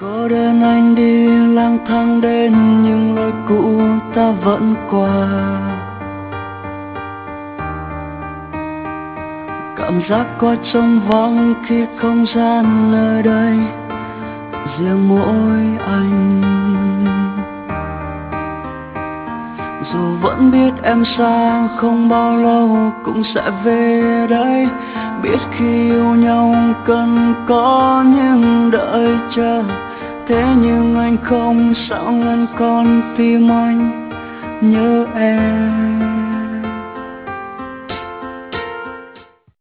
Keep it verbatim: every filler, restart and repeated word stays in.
Có đơn anh đi lang thang đến nhưng lối cũ ta vẫn qua. Cảm giác có trống vắng khi không gian nơi đây riêng mỗi anh. Dù vẫn biết em xa không bao lâu cũng sẽ về đây, biết khi yêu nhau cần có những đợi chờ. Thế nhưng anh không sao ngăn con tim anh nhớ em.